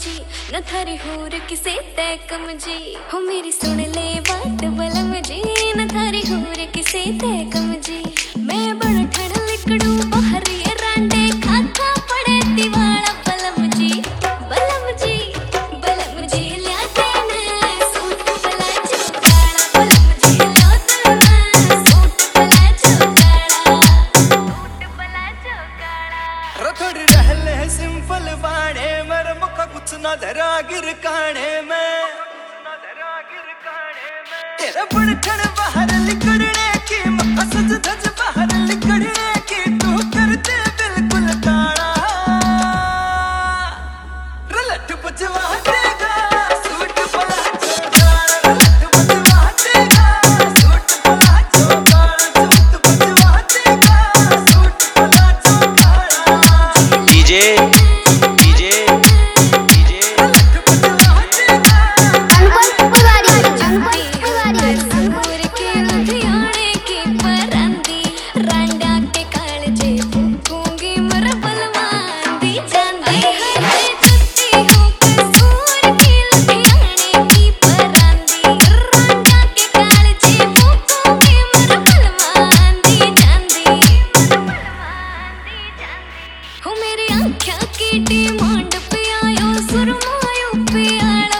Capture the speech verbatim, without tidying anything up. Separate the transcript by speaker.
Speaker 1: जी न थारी होर किसे तय कम जी हो मेरी सुन ले बात बलम जी न थारी होर किसे तय कम जी मैं बड़ ठण लिकड़ू बाहर ये रांडे खाता पड़े दीवाला बलम जी बलम जी बलम जी लिया तेने सूट पला चौकाड़ा बलम जी लो तेने सूट पला चौकाड़ा सूट पला चौकाड़ा
Speaker 2: रथोड़ी रहले सिंपल बाणे मर मुख कुछ न धरा गिर काने में तेरे बड़ ठण बाहर लिकड़ने की मक्का सज धज बाहर लिकड़ने की तू करते बिल्कुल ताड़ा रलट बजवा देगा सूट पला चौकाड़ा रलट बजवा देगा सूट पला चौकाड़ा सूट बजवा देगा सूट पला चौकाड़ा
Speaker 3: डीजे डीजे डीजे
Speaker 1: सूर के लुधियाने की परांदी रांडा के कालजे फूकूंगी मर बलवांदी चांदी हरे जुत्ती हो कसूर के लुधियाने की परांदी रांडा के कालजे फूकूंगी मर बलवांदी चांदी बलवांदी चांदी हो मेरी आँखों की डिमांड पे आयो सुरमायो प्याला